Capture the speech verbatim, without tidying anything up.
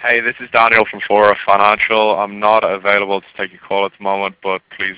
Hey, this is Daniel from Fora Financial. I'm not available to take your call at the moment, but please